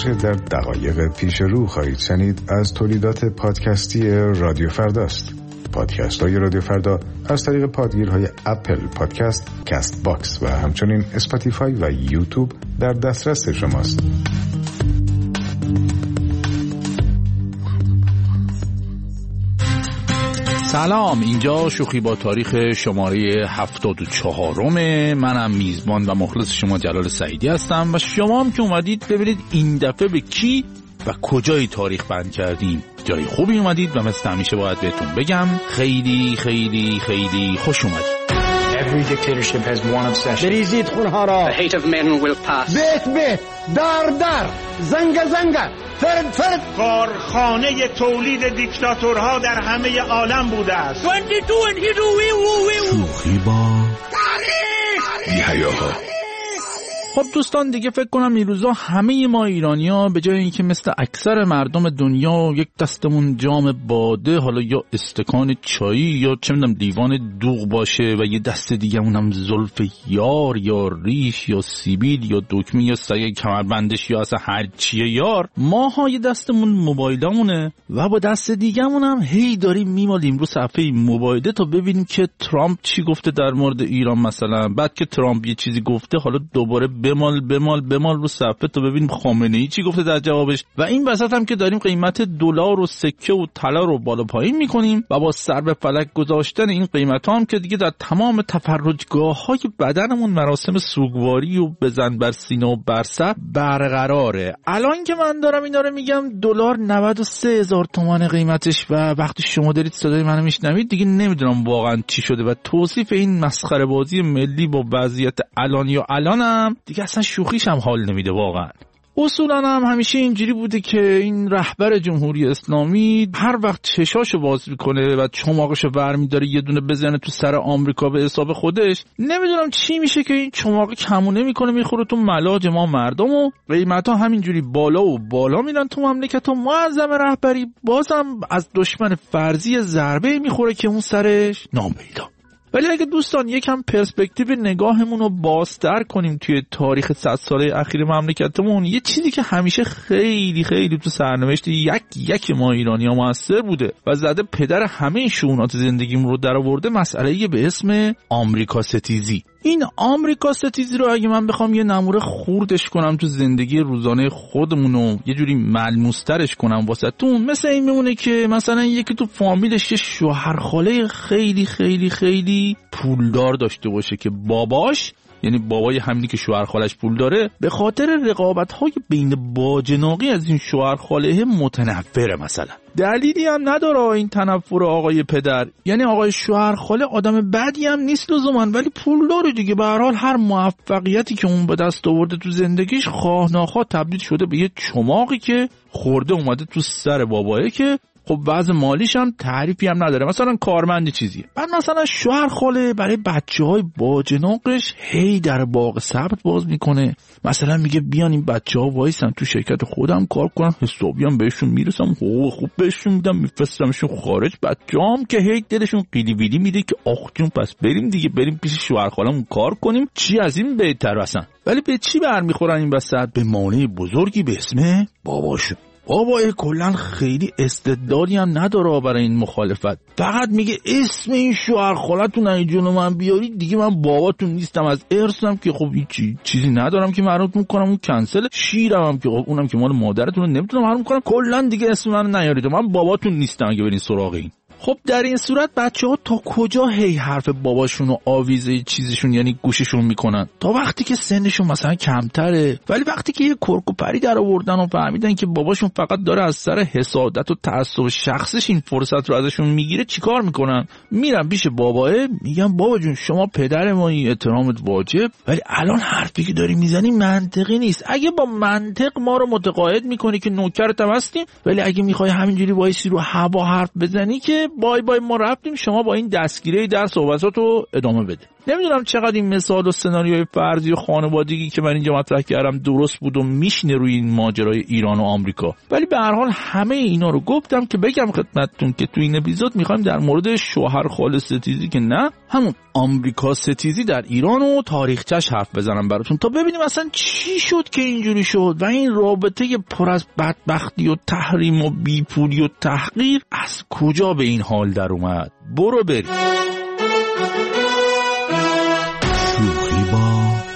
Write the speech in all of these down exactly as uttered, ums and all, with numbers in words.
آنچه در دقایق پیش رو خواهید شنید از تولیدات پادکستی رادیو فرداست. پادکست های رادیو فردا از طریق پادگیرهای اپل پادکست، کست باکس و همچنین اسپاتیفای و یوتیوب در دسترس شماست. سلام، اینجا شوخی با تاریخ شماره هفتاد و چهارمه. منم میزبان و مخلص شما جلال سعیدی هستم و شما هم که اومدید ببینید این دفعه به کی و کجای تاریخ بند کردیم. جای خوبی اومدید و مثل همیشه باید بهتون بگم خیلی خیلی خیلی خوش اومدید. Every dictatorship has one obsession. بریزید خونها را. The hate of men will pass. بیت بیت، در در، زنگ زنگ، فرد فرد. کارخانه تولید دیکتاتورها در همه عالم بوده است. شوخی با تاریخ. یحیاها. خب دوستان، دیگه فکر کنم این روزا همه ما ایرانی‌ها به جای اینکه مثل اکثر مردم دنیا یک دستمون جام باده، حالا یا استکان چایی یا چه می‌دونم لیوان دوغ باشه و یه دست دیگه‌مون هم زلف یار یا ریش یا سیبیل یا دکمه یا سگ کمربندش یا اصلا هر چیه یار، ماها یه دستمون موبایلامونه و با دست دیگه‌مون هم هی داریم میمالیم رو صفحه موبایل تا ببینیم که ترامپ چی گفته در مورد ایران مثلا. بعد که ترامپ یه چیزی گفته حالا دوباره بمال بمال بمال رو صفحه تا ببینیم خامنه‌ای چی گفته در جوابش. و این وسط هم که داریم قیمت دلار و سکه و طلا رو بالا پایین میکنیم و با سر به فلک گذاشتن این قیمت ها هم که دیگه در تمام تفرجگاه‌های بدنمون مراسم سوگواری و بزن بر سینه و بر سر برقراره. الان که من دارم اینا رو میگم دلار نود و سه هزار تومان قیمتش و وقتی شما دارید صدای منو میشنوید دیگه نمیدونم واقعا چی شده و توصیف این مسخره بازی ملی با وضعیت الان یا الانم دیگه اصلا شوخیش هم حال نمیده واقعا. اصولا هم همیشه اینجوری بوده که این رهبر جمهوری اسلامی هر وقت چشاشو باز میکنه و چماقشو برمیداره یه دونه بزنه تو سر آمریکا به حساب خودش، نمیدونم چی میشه که این چماق کمونه میکنه میخوره تو ملاج ما مردم و قیمتا همینجوری بالا و بالا میرن تو مملکت و معظم رهبری بازم از دشمن فرضی ضربه میخوره که اون سرش ناپیدا. ولی اگه دوستان یکم پرسپکتیو نگاهمون رو بازتر کنیم توی تاریخ صد ساله اخیر مملکتمون، یه چیزی که همیشه خیلی خیلی تو سرنوشت یک یک ما ایرانی‌ها موثر بوده و زده پدر همه شؤونات زندگیمون رو درآورده، مسئله به اسم آمریکا ستیزی. این آمریکا ستیزی رو اگه من بخوام یه نمونه خوردش کنم تو زندگی روزانه خودمون و یه جوری ملموس‌ترش کنم واسهتون، مثل این میمونه که مثلا یکی تو فامیلش یه شوهرخاله خیلی خیلی خیلی پولدار داشته باشه که باباش، یعنی بابای همینی که شوهرخالش پول داره، به خاطر رقابت‌های بین باجناقی از این شوهرخاله متنفره مثلا. دلیلی هم نداره این تنفر آقای پدر، یعنی آقای شوهرخاله آدم بدی هم نیست لزوما ولی پول داره دیگه. به هر حال هر موفقیتی که اون به دست آورده تو زندگیش خواه ناخواه تبدیل شده به یه چماقی که خورده اومده تو سر بابایه که خب وضع مالیش هم تعریفی هم نداره، مثلا کارمندی چیزیه. بعد مثلا شوهر خاله برای بچه‌های باجناقش هی در باغ سبت باز میکنه، مثلا میگه بیان این بچه‌ها وایسن تو شرکت خودم کار کنن، حسابی هم بهشون میرسم، حقوق خوب بهشون میدم، میفرستمشون خارج. بچه‌ام که هی دلشون قیلی بیلی میده که آخ جون پس بریم دیگه، بریم پیش شوهر خالمون کار کنیم، چی از این بهتر اصلا. ولی به چی برمیخورن این وسط؟ به مانع بزرگی به اسم باباشون. بابای کلن خیلی استعدادی هم نداره برای این مخالفت، فقط میگه اسم این شوهر خالتون این جلو من بیارید دیگه من باباتون نیستم، از ارثم که خب هیچی چیزی ندارم که مربوط میکنم اون کنسل، شیرم هم که خب اونم که مال مادرتون رو نمیتونم محروم کنم، کلن دیگه اسم من نیارید، من باباتون نیستم اگه برین سراغ این. خب در این صورت بچه‌ها تا کجا هی حرف باباشون و آویزه چیزشون یعنی گوششون میکنن؟ تا وقتی که سنشون مثلا کمتره، ولی وقتی که یه کرک و پری در آوردن و فهمیدن که باباشون فقط داره از سر حسادت و تعصب شخصش این فرصت رو ازشون میگیره، چیکار میکنن؟ میرن پیش باباه میگن بابا جون شما پدر مایی، احترامت واجب، ولی الان حرفی که داری میزنی منطقی نیست. اگه با منطق ما رو متقاعد میکنی که نوکرت هستیم، ولی اگه میخوای همینجوری وایسی رو هوا حرف بزنی که بای بای ما رفتیم، شما با این دستگیره در صحبتاتو ادامه بده. نمیدونم چقدر این مثال و سناریوی فرضی و خانوادگی که من اینجا مطرح کردم درست بود و میشینه روی این ماجرای ایران و آمریکا، ولی به هر حال همه اینا رو گفتم که بگم خدمتتون که تو این اپیزود میخوایم در مورد شوهر خاله ستیزی که نه همون آمریکا ستیزی در ایران و تاریخچش حرف بزنم براتون تا ببینیم اصلا چی شد که اینجوری شد و این رابطه پر از بدبختی و تحریم و بیپولی و تحقیر از کجا به این حال در اومد. برو بریم. شوخی با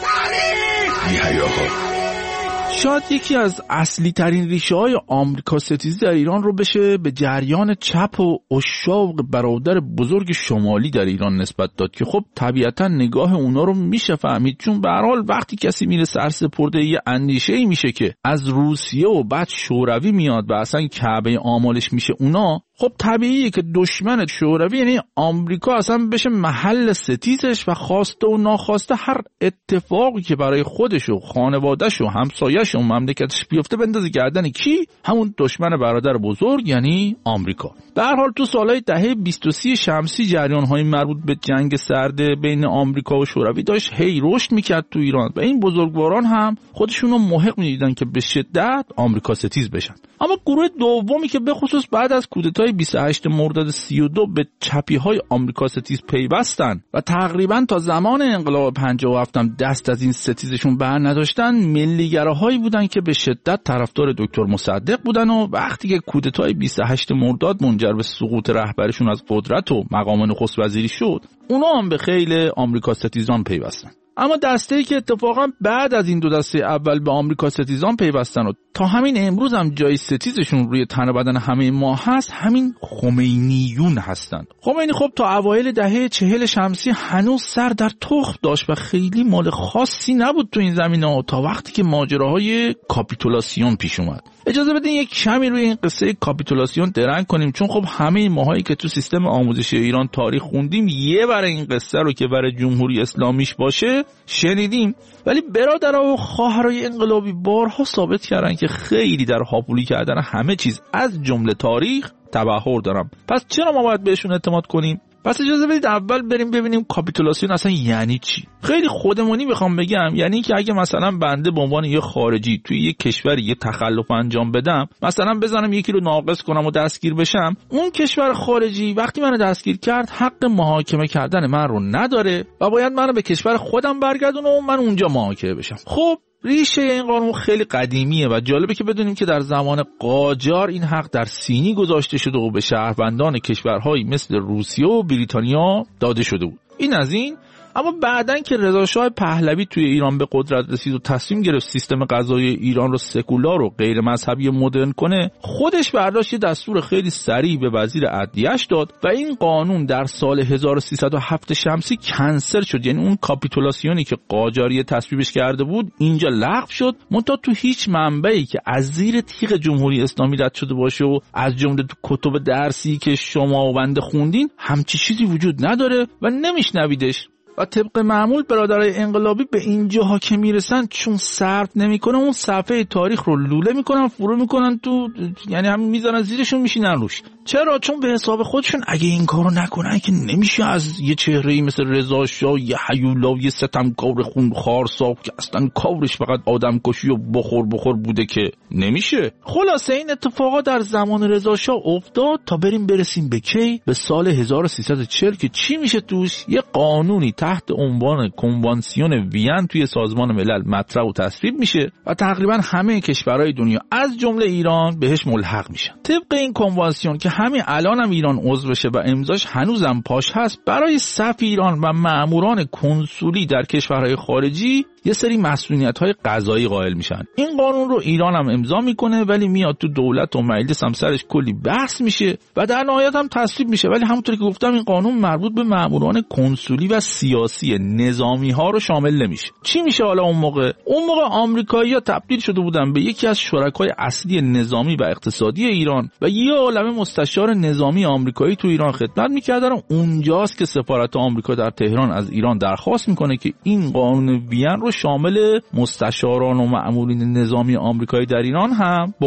بی‌حیاها. شاید یکی از اصلی ترین ریشه های آمریکا ستیزی در ایران رو بشه به جریان چپ و عشاق برادر بزرگ شمالی در ایران نسبت داد که خب طبیعتا نگاه اونا رو میشه فهمید، چون به هر حال وقتی کسی میره سرسپرده یه اندیشه‌ای میشه که از روسیه و بعد شوروی میاد و اصلا کعبه آمالش میشه اونا، خب طبیعیه که دشمن شوروی یعنی آمریکا اصلا بشه محل ستیزش و خواسته و ناخواسته هر اتفاقی که برای خودش و خانواده‌ش و همسایه‌ش و مملکتش بیفته بندازه گردن کی؟ همون دشمن برادر بزرگ یعنی آمریکا. به هر حال تو سالهای دهه بیست و سه شمسی جریان‌های مربوط به جنگ سرد بین آمریکا و شوروی داشت هی رشد میکرد تو ایران و این بزرگواران هم خودشونو محق می‌دیدن که به شدت آمریکا ستیز بشن. اما گروه دومی که به خصوص بعد از کودتای بیست و هشت مرداد سی و دو به چپی‌های آمریکا ستیز پیوستن و تقریباً تا زمان انقلاب پنجاه و هفت هم دست از این ستیزشون بر نداشتن، ملیگراهایی بودن که به شدت طرفدار دکتر مصدق بودن و وقتی که کودتای بیست و هشت مرداد منجر به سقوط رهبرشون از قدرت و مقام نخست وزیری شد، اونا هم به خیل آمریکا ستیزان پیوستن. اما دسته‌ای که اتفاقا بعد از این دو دسته اول به آمریکا ستیزان پیوستن و تا همین امروز هم جای ستیزشون روی تن و بدن همه ما هست، همین خمینیون هستند. خمینی خب تا اوایل دهه چهل شمسی هنوز سر در تخم داشت و خیلی مال خاصی نبود تو این زمینه تا وقتی که ماجراهای کاپیتولاسیون پیش اومد. اجازه بدین یک کمی روی این قصه کاپیتولاسیون درنگ کنیم، چون خب همه ماهایی که تو سیستم آموزشی ایران تاریخ خوندیم یه بار این قصه رو که برای جمهوری اسلامیش باشه شنیدیم، ولی برادرها و خواهرای انقلابی بارها ثابت کردن که خیلی در هاپولی کردن همه چیز از جمله تاریخ تبحر دارن. پس چرا ما باید بهشون اعتماد کنیم؟ پس اجازه بدید اول بریم ببینیم کاپیتولاسیون اصلا یعنی چی. خیلی خودمونی بخوام بگم، یعنی که اگه مثلا بنده به عنوان یه خارجی توی یه کشوری یه تخلف انجام بدم، مثلا بزنم یکی رو ناقص کنم و دستگیر بشم، اون کشور خارجی وقتی منو دستگیر کرد حق محاکمه کردن من رو نداره و باید منو به کشور خودم برگردونه و من اونجا محاکمه بشم. خب ریشه این قانون خیلی قدیمیه و جالبه که بدونیم که در زمان قاجار این حق در سینی گذاشته شده و به شهروندان کشورهایی مثل روسیه و بریتانیا داده شده بود. این از این. اما بعدن که رضا شاه پهلوی توی ایران به قدرت رسید و تصمیم گرفت سیستم قضایی ایران رو سکولار و غیر مذهبی مدرن کنه، خودش برداشت یه دستور خیلی سریع به وزیر عدلیه‌اش داد و این قانون در سال هزار و سیصد و هفت شمسی کنسل شد. یعنی اون کاپیتولاسیونی که قاجاری تصویبش کرده بود اینجا لغو شد، منتها تو هیچ منبعی که از زیر تیغ جمهوری اسلامی رد شده باشه و از جمله تو کتب درسی که شما و بنده خوندین همچی چیزی وجود نداره و نمیشنویدش. و طبق معمول برادرای انقلابی به اینجاها که میرسن چون صرف نمیکنن اون صفحه تاریخ رو لوله میکنن، فرو میکنن تو، یعنی همین میذارن زیرشون میشینن روش. چرا؟ چون به حساب خودشون اگه این کارو نکنن که نمیشه از یه چهره‌ای مثل رضا شاه، یه هیولا، یه ستمکار خونخوار ساخت که اصلا کارش فقط آدمکشی و بخور بخور بوده که نمیشه. خلاصه این اتفاقا در زمان رضا شاه افتاد تا بریم برسیم به کی؟ به سال هزار و سیصد و چهل که چی میشه توش؟ یه قانونی تحت عنوان کنوانسیون وین توی سازمان ملل مطرح و تصویب میشه و تقریبا همه کشورهای دنیا از جمله ایران بهش ملحق میشن. طبق این کنوانسیون که همین الان هم ایران عضو بشه و امضاش هنوزم پاش هست، برای صف ایران و ماموران کنسولی در کشورهای خارجی یه سری مسئولیت‌های قضایی قائل میشن. این قانون رو ایران هم امضا میکنه ولی میاد تو دولت و مجلس هم سرش کلی بحث میشه و در نهایت هم تصویب میشه. ولی همونطور که گفتم این قانون مربوط به ماموران کنسولی و سیاسی نظامی ها رو شامل نمیشه. چی میشه حالا اون موقع؟ اون موقع آمریکایی‌ها تبدیل شده بودن به یکی از شرکای اصلی نظامی و اقتصادی ایران و یه عالمه مستشار نظامی آمریکایی تو ایران خدمت میکردن و اونجاست که سفارت آمریکا در تهران از ایران درخواست میکنه که این قانون وین رو شامل مستشاران و مأمورین نظامی آمریکایی در ایران هم بکنه.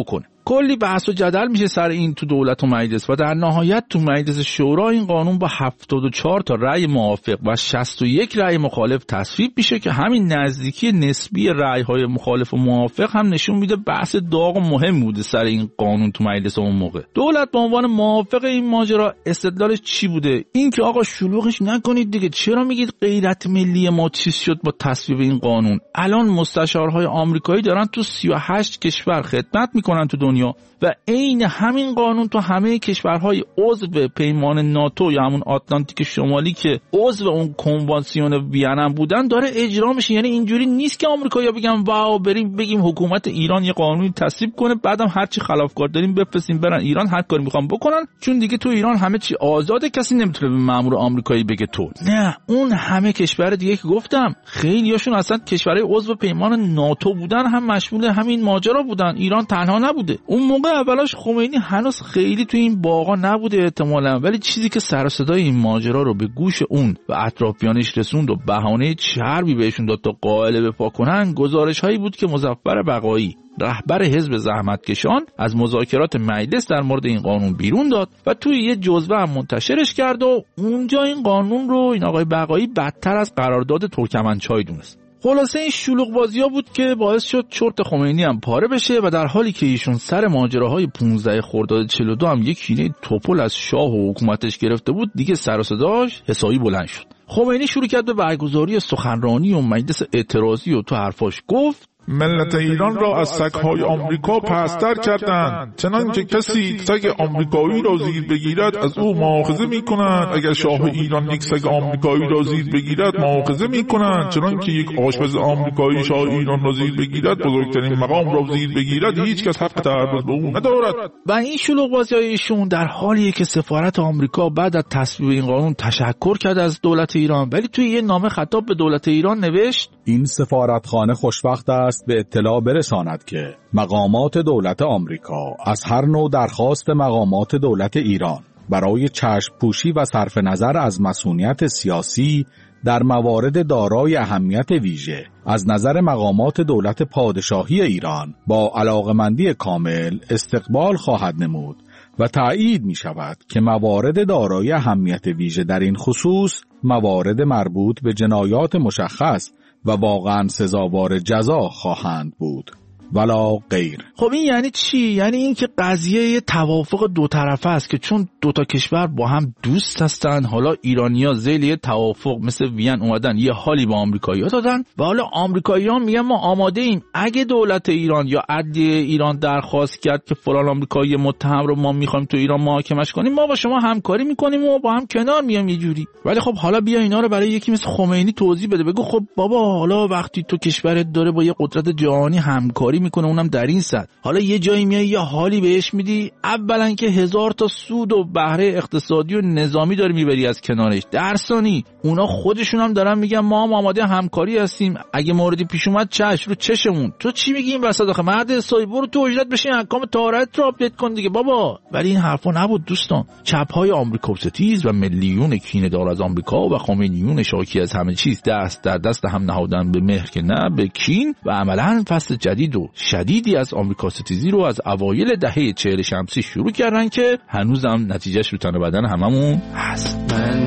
کلی بحث و جدل میشه سر این تو دولت و مجلس و در نهایت تو مجلس شورا این قانون با هفتاد و چهار تا رأی موافق و شصت و یک رأی مخالف تصویب میشه که همین نزدیکی نسبی رأی‌های مخالف و موافق هم نشون میده بحث داغ و مهم بوده سر این قانون تو مجلس اون موقع. دولت به عنوان موافق این ماجرا استدلالش چی بوده؟ این که آقا شلوغش نکنید دیگه، چرا میگید غیرت ملی ما چیز شد با تصویب این قانون؟ الان مستشارهای آمریکایی دارن تو سی و هشت کشور خدمت میکنن تو دنیا و عین همین قانون تو همه کشورهای عضو پیمان ناتو یا همون آتلانتیک شمالی که عضو اون کنوانسیون وین بودن داره اجرا میشه. یعنی اینجوری نیست که آمریکایی‌ها بگن واو بریم بگیم حکومت ایران یه قانونی تصویب کنه بعدم هر چی خلافکار داریم بفرستیم برن ایران هر کاری میخوام بکنن، چون دیگه تو ایران همه چی آزاده، کسی نمیتونه به مأمور آمریکایی بگه تو. نه، اون همه کشور دیگه که گفتم خیلیاشون اصلا کشورهای عضو پیمان ناتو بودن، هم مشمول همین ماجرا بودن. ایران تنها نبوده. اون موقع اولاش خمینی هنوز خیلی تو این باغا نبوده احتمالاً، ولی چیزی که سر و صدای این ماجرا رو به گوش اون و اطرافیانش رسوند و بهانه چربی بهشون داد تا قائل وفا کنن، گزارش‌هایی بود که مظفر بقایی رهبر حزب زحمتکشان از مذاکرات مجلس در مورد این قانون بیرون داد و توی یه جزوه هم منتشرش کرد و اونجا این قانون رو این آقای بقایی بدتر از قرارداد ترکمنچای دونست. خلاصه این شلوغ بازی‌ها بود که باعث شد چرت خمینی هم پاره بشه و در حالی که ایشون سر ماجراهای پانزده خرداد چهل و دو هم یک کینه توپل از شاه و حکومتش گرفته بود، دیگه سر و صداش حسابی بلند شد. خمینی شروع کرد به برگزاری سخنرانی و مجلس اعتراضی و تو حرفاش گفت ملت ایران را از سگ‌های آمریکا پستر کردند، چنانکه کسی سگ آمریکایی را زیر بگیرد از او مؤاخذه می‌کنند، اگر شاه ایران یک سگ آمریکایی را زیر بگیرد مؤاخذه می‌کنند، چنانکه یک آشپز آمریکایی شاه ایران را زیر بگیرد بزرگترین مقام را زیر بگیرد هیچ کس حق تعرض به او ندارد. و این شلوغ بازی‌های ایشون در حالیه که سفارت آمریکا بعد از تصویب این قانون تشکر کرد از دولت ایران، ولی توی یه نامه خطاب به دولت ایران نوشت این سفارتخانه خوشبخت است به اطلاع برساند که مقامات دولت آمریکا از هر نوع درخواست مقامات دولت ایران برای چشم پوشی و صرف نظر از مسئولیت سیاسی در موارد دارای اهمیت ویژه از نظر مقامات دولت پادشاهی ایران با علاقمندی کامل استقبال خواهد نمود و تأیید می شود که موارد دارای اهمیت ویژه در این خصوص موارد مربوط به جنایات مشخص و واقعا سزاوار جزا خواهند بود ولا غیر. خب این یعنی چی؟ یعنی این که قضیه یه توافق دو طرفه است که چون دو تا کشور با هم دوست هستن، حالا ایرانی‌ها ذیل یه توافق مثل وین اومدن یه حالی با آمریکایی‌ها دادن و حالا آمریکایی‌ها میگن ما آماده ایم اگه دولت ایران یا عدلیه ایران درخواست کرد که فلان آمریکایی متهم رو ما می‌خوایم تو ایران محاکمش کنیم، ما با شما همکاری می‌کنیم و با هم کنار میام یه جوری. ولی خب حالا بیا اینا رو برای یکی مثل خمینی توضیح بده، بگو خب بابا حالا وقتی تو کشورت داره با یه قدرت جهانی همکاری میکنه اونم در این سطح، حالا یه جایی میای یه حالی بهش میدی، اولا که هزار تا سود و بهره اقتصادی و نظامی داری میبری از کنارش، در ثانی اونا خودشون هم دارن میگن ما هم آماده همکاری هستیم، اگه موردی پیش اومد چش رو چشمون. تو چی میگی این وسط آخه؟ مرد حسابی برو تو اجرت بشین احکام طهارت رو آپدیت کن دیگه بابا. ولی این حرفا نبود دوستان. چپ‌های آمریکا ستیز و ملیون کینه‌دار از آمریکا و خمینیون شاکی از همه چیز دست در دست هم نهادن به مهر که نه به کین و عملاً فصل جدید و شدیدی از آمریکا ستیزی رو از اوایل دهه چهل شمسی شروع کردن که هنوزم نتیجهش رو تن بدن هممون هست. من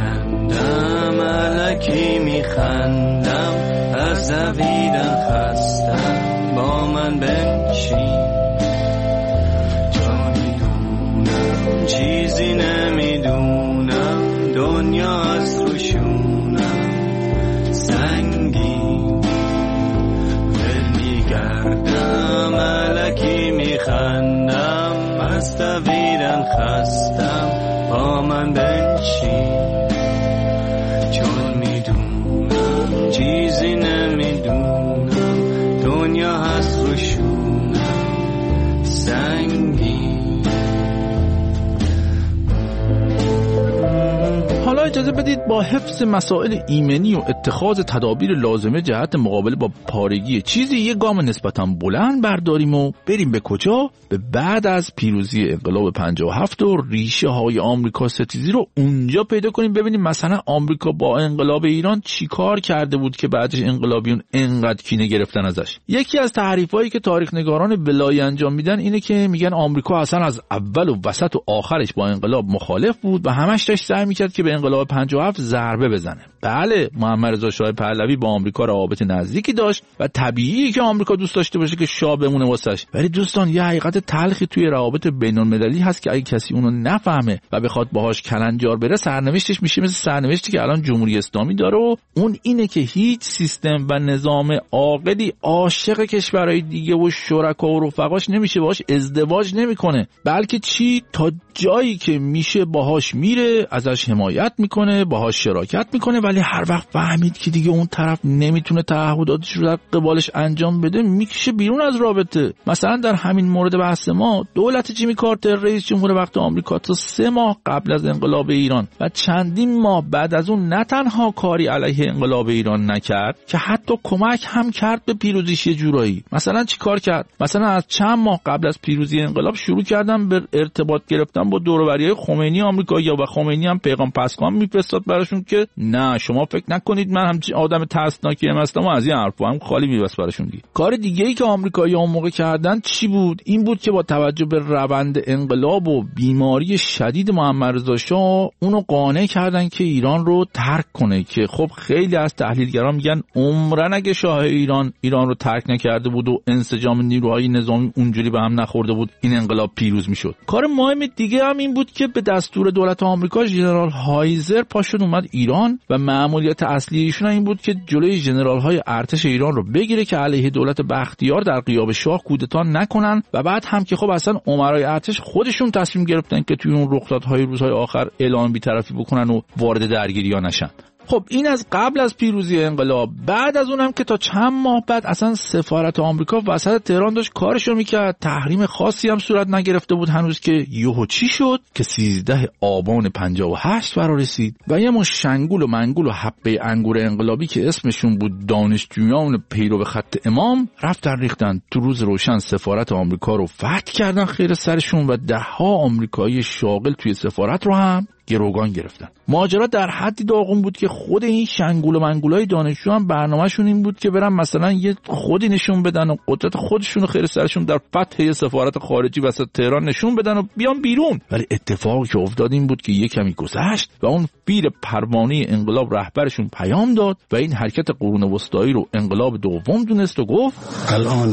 میگندم الکی میخندم از دویدن خستم با من بنشین، چون میدونم چیزی نمیدونم دنیا از روشونم سنگین، دل میگردم الکی میخندم از دویدن خستم با من بنشین، چون میدونم چیزی نمیدونم دنیا هست روشونم سنگین. حالا اجازه بدید با حفظ مسائل ایمنی و اتخاذ تدابیر لازمه جهت مقابله با پارگی چیزی یک گام نسبتاً بلند برداریم و بریم به کجا؟ به بعد از پیروزی انقلاب پنجاه و هفت و ریشه های آمریکا ستیزی رو اونجا پیدا کنیم، ببینیم مثلا آمریکا با انقلاب ایران چی کار کرده بود که بعدش انقلابیون انقدر کینه گرفتن ازش. یکی از تعریفایی که تاریخ نگاران بلایی انجام میدن اینه که میگن آمریکا اصلا از اول و وسط و آخرش با انقلاب مخالف بود و همش داشت سعی میکرد که به انقلاب پنجاه و هفت ضربه بزنه. بله، محمد رضا شاه پهلوی با آمریکا روابط نزدیکی داشت و طبیعیه که آمریکا دوست داشته باشه که شاه بمونه واسش. ولی دوستان، یه حقیقت تلخی توی روابط بین‌المللی هست که اگه کسی اونو نفهمه و بخواد باهاش کلنجار بره، سرنوشتش میشه مثل سرنوشتی که الان جمهوری اسلامی داره و اون اینه که هیچ سیستم و نظام عاقلی عاشق کشورهای دیگه و شرکا و رفقاش نمیشه، باهاش ازدواج نمیکنه، بلکه چی تا جایی که میشه باهاش میره، ازش حمایت میکنه، باهاش شراکت میکنه، ولی هر وقت فهمید که دیگه اون طرف نمیتونه تعهداتش رو در قبالش انجام بده، میکشه بیرون از رابطه. مثلا در همین مورد بحث ما، دولت جیمی کارتر رئیس جمهور وقت آمریکا تا سه ماه قبل از انقلاب ایران و چندین ماه بعد از اون نه تنها کاری علیه انقلاب ایران نکرد که حتی کمک هم کرد به پیروزیش یه جورایی. مثلا چی کار کرد؟ مثلا از چند ماه قبل از پیروزی انقلاب شروع کردن به ارتباط گرفتن با دوروبریای خمینی آمریکا، یا و خمینی هم پیغام پسگام میفرستاد براشون که نه شما فکر نکنید من همچین آدم ترسناکی هستم و از این حرفا هم خالی میبست براشون دیگه. کار دیگه ای که آمریکایی‌ها اون موقع کردن چی بود؟ این بود که با توجه به روند انقلاب و بیماری شدید محمد رضا شاه اونو قانع کردن که ایران رو ترک کنه، که خب خیلی از تحلیلگران میگن عمرن اگه شاه ایران ایران رو ترک نکرده بود و انسجام نیروهای نظامی اونجوری به هم نخورده بود، این انقلاب پیروز میشد. کار مهم دیگه هم این بود که به دستور دولت آمریکا ژنرال هایزر پاشد اومد ایران و مأموریت اصلی ایشون این بود که جلوی ژنرال‌های ارتش ایران رو بگیره که علیه دولت بختیار در غیاب شاه کودتا نکنن، و بعد هم که خب اصلا امرای ارتش خودشون تصمیم گرفتن که توی اون رخدادهای روزهای آخر اعلان بی‌طرفی بکنن و وارد درگیری‌ها نشن. خب این از قبل از پیروزی انقلاب. بعد از اونم که تا چند ماه بعد اصلا سفارت آمریکا وسط تهران داشت کارشو میکرد، تحریم خاصی هم صورت نگرفته بود هنوز، که یهو چی شد که سیزده آبان پنجاه و هشت فرا رسید و یه مش شنگول و منگول و حبه انگور انقلابی که اسمشون بود دانشجویان پیرو خط امام رفتن ریختن تو روز روشن سفارت آمریکا رو فتح کردن خیر سرشون و ده ها آمریکایی شاغل توی سفارت رو هم گروگان گرفتن. ماجرا در حدی داغون بود که خود این شنگول و منگولای دانشجو هم برنامه‌شون این بود که برن مثلا یه خودی نشون بدن و قدرت خودشون رو خیر سرشون در فتح سفارت خارجی وسط تهران نشون بدن و بیان بیرون. ولی اتفاقی که افتاد این بود که یه کمی گذشت و اون پیر پروانه انقلاب رهبرشون پیام داد و این حرکت قرون وسطایی رو انقلاب دوم دونست و گفت الان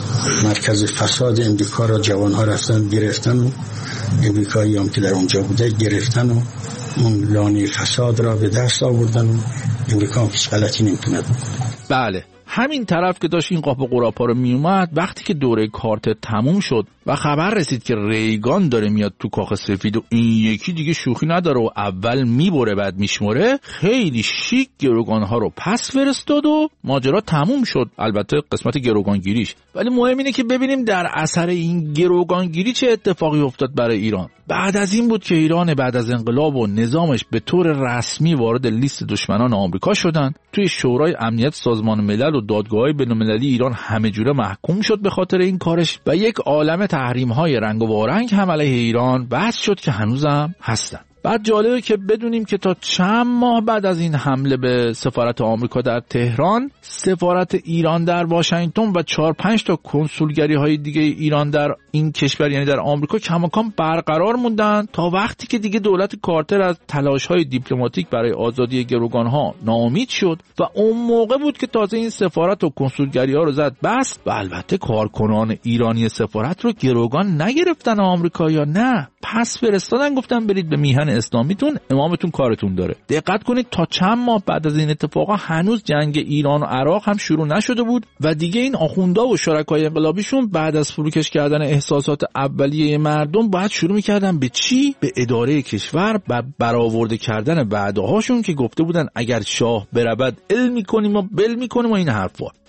مرکز فساد امریکا را جوان‌ها رفتن گرفتن و امریکایی هم که در اونجا بوده گرفتن و اون لانه فساد را به دست آوردن و امریکا هم هیچ غلطی نمیتونه بکنه. بله، همین طرف که داشت این قاپ قراپا رو می اومد، وقتی که دوره کارتر تموم شد و خبر رسید که ریگان داره میاد تو کاخ سفید و این یکی دیگه شوخی نداره و اول میبره بعد میشمره، خیلی شیک گروگانها رو پس فرستاد و ماجرا تموم شد. البته قسمت گروگانگیریش. ولی مهم اینه که ببینیم در اثر این گروگانگیری چه اتفاقی افتاد برای ایران. بعد از این بود که ایران بعد از انقلاب و نظامش به طور رسمی وارد لیست دشمنان آمریکا شدن. توی شورای امنیت سازمان ملل و دادگاه‌های بین‌المللی ایران همه جوره محکوم شد به خاطر این کارش و یک عالمه تحریم‌های رنگ و وارنگ هم علیه ایران بس شد که هنوزم هستن. بعد جالبه که بدونیم که تا چند ماه بعد از این حمله به سفارت آمریکا در تهران، سفارت ایران در واشنگتن و چهار پنج تا کنسولگری های دیگه ایران در این کشور یعنی در آمریکا کماکان برقرار موندن تا وقتی که دیگه دولت کارتر از تلاش های دیپلماتیک برای آزادی گروگان ها ناامید شد و اون موقع بود که تازه این سفارت و کنسولگری ها رو زد بست. و البته کارکنان ایرانی سفارت رو گروگان نگرفتن آمریکایی‌ها، نه، پس فرستادن، گفتن برید به میهن اسلامیتون، امامتون کارتون داره. دقت کنید تا چند ماه بعد از این اتفاقا هنوز جنگ ایران و عراق هم شروع نشده بود و دیگه این آخوندا و شرکای انقلابیشون بعد از فروکش کردن احساسات اولیه مردم باید شروع می‌کردن به چی؟ به اداره کشور و برآورده کردن وعده‌هاشون که گفته بودن اگر شاه برود علم می‌کنیم و بل می‌کنیم و این حرفا.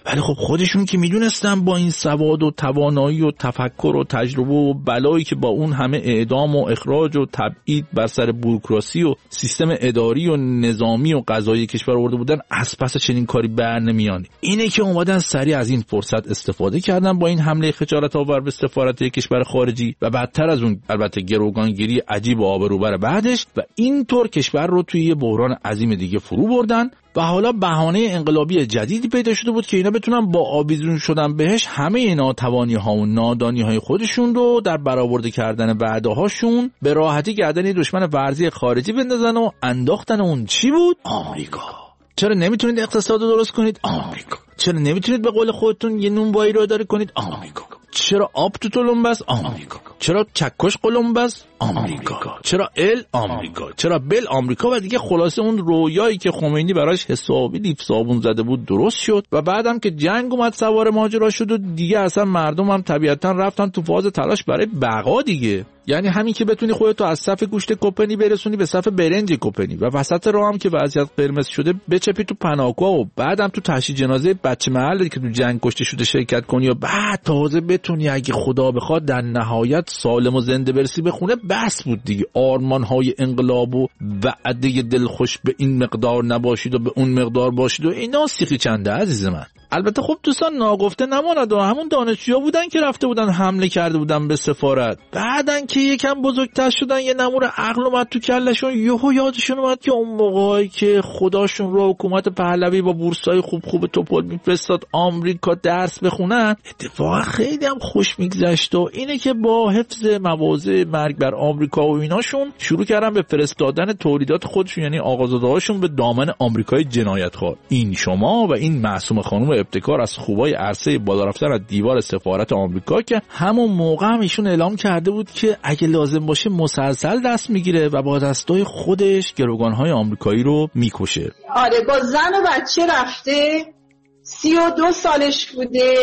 ولی خب خودشون که میدونستن با این سواد و توانایی و تفکر و تجربه و بلایی که با اون همه اعدام و اخراج و تبعید بر سر بوروکراسی و سیستم اداری و نظامی و قضایی کشور آورده بودن، از پس چنین کاری بر نمیان. اینه که اومدن سریع از این فرصت استفاده کردن با این حمله خجالت آور به سفارت کشور خارجی و بعدتر از اون البته گروگانگیری عجیب و آبروبر بعدش، و اینطور کشور رو توی یه بحران عظیم دیگه فرو بردن. و حالا بهانه انقلابی جدیدی پیدا شده بود که اینا بتونن با آویزون شدن بهش همه اینا توانی ها و نادانی های خودشون رو در برآورده کردن وعده هاشون به راحتی گردن دشمن ورزی خارجی بندازن و انداختن. اون چی بود؟ آمریکا. چرا نمیتونید اقتصاد رو درست کنید؟ آمریکا. چرا نمیتونید به قول خودتون یه نونوایی رو اداره کنید؟ آمریکا. چرا آب تو تلمبس؟ آمریکا. چرا چکش قلمبس؟ آمریکا. چرا ال؟ آمریکا. چرا بل؟ آمریکا. و دیگه خلاصه اون رویایی که خمینی براش حسابی لیف صابون زده بود درست شد و بعدم که جنگ اومد سوار ماجرا شد و دیگه اصلا مردم هم طبیعتا رفتن تو فاز تلاش برای بقا دیگه. یعنی همین که بتونی خودتو از صف گوشت کپنی برسونی به صف برنج کپنی و وسط راه هم که وضعیت قرمز شده بچپی تو پناهگاه و بعدم تو تشییع جنازه بچه محلی که تو جنگ کشته شده شرکت کنی و بعد تازه بتونی اگه خدا بخواد در نهایت سالم و زنده برسی به خونه، بس بود دیگه. آرمان‌های انقلاب و وعده دلخوش به این مقدار نباشید و به اون مقدار باشید و اینا سیخی چنده عزیز من. البته خب دوستان ناگفته نماند و همون دانشجوها بودن که رفته بودن حمله کرده بودن به سفارت، بعدن که یکم بزرگتر شدن یه نمور عقل اومد تو کلشون، یهو یادشون اومد که اون موقعی که خداشون رو حکومت پهلوی با بورسای خوب خوب توپل میفرستاد آمریکا درس بخونن، اتفاقا خیلی هم خوش میگذشت و اینه که با حفظ مواضع مرگ بر آمریکا و ایناشون شروع کردن به فرستادن تولیدات خودشون، یعنی آقازاده‌هاشون به دامن آمریکای جنایتخوار. این شما و این معصوم خانم ابتکار از خوبای عرصه بالا رفتن از دیوار سفارت آمریکا که همون موقع هم ایشون اعلام کرده بود که اگه لازم باشه مسلسل دست میگیره و با دستای خودش گروگانهای آمریکایی رو میکشه. آره با زن و بچه رفته، سی و دو سالش بوده.